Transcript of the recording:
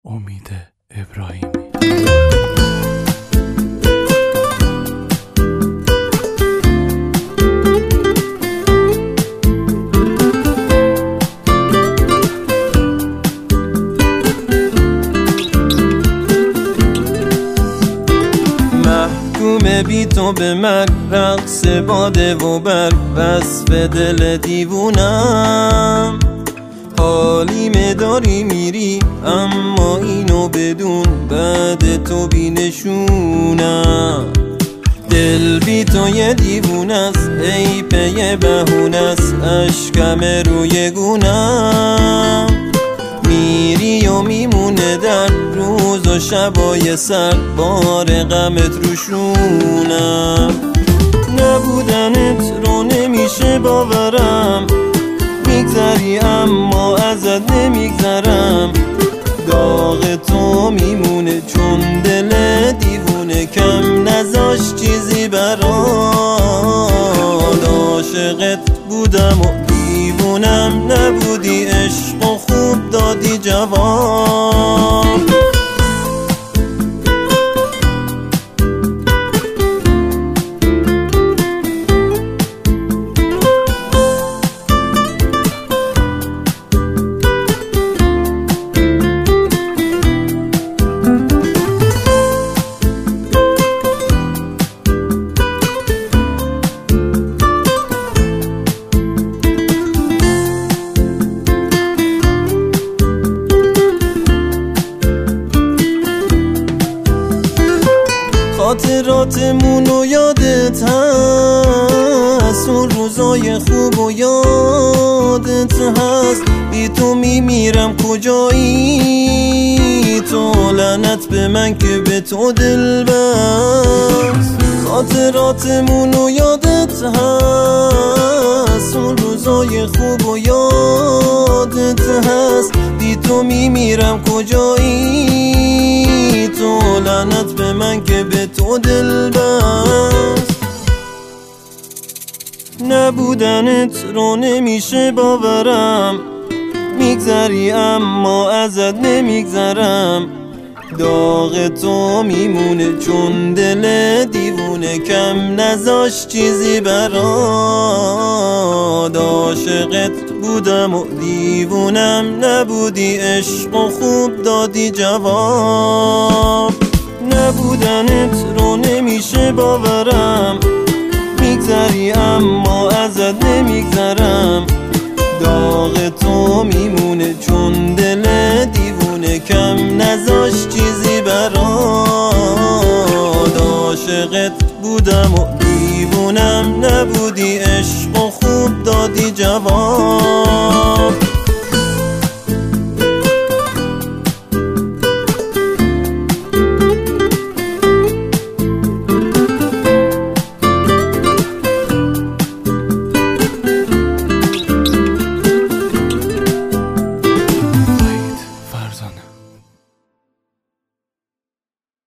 امید ابراهیمی. محکوم بی تو به مرگ، رقص باده و برگ، وصف دل دیوونم. حالیمه داری میری اما اینو بدون، بعد تو بی نشونم. دل بی تو یه دیوونست، ای پی بهونست، اشکم روی گونم. میری و میمونه در روز و شبای سر، بار غمت روشونم. نبودنت رو نمیشه باورم، میگذری اما ازت نمیگذرم. داغ تو میمونه چون دل دیوونه، کم نذاش چیزی برات. عاشقت بودم و دیوونم نبودی، عشق و خوب دادی جواب. خاطراتمونو یادت هست، اون روزای خوب و یادت هست. بی تو میمیرم کجایی تو، لعنت به من که به تو دل بست. خاطراتمونو یادت هست، اون روزای خوب و یادت هست. بی تو میمیرم کجایی تو، لعنت به من که به تو دل بست. نبودنت رو نمیشه باورم، میگذری اما ازت نمیگذرم. داغ تو میمونه چون دل دیوونه، کم نذاش چیزی برات. عاشقت بودم و دیوونم نبودی، عشق و خوب دادی جواب. نبودنت رو نمیشه باورم، میگذری اما ازت نمیگذرم. داغ تو میمونه چون دل دیوونه، کم نذاش چیزی برات. عاشقت بودم و دیوونم نبودی، عشق و خوب دادی جواب.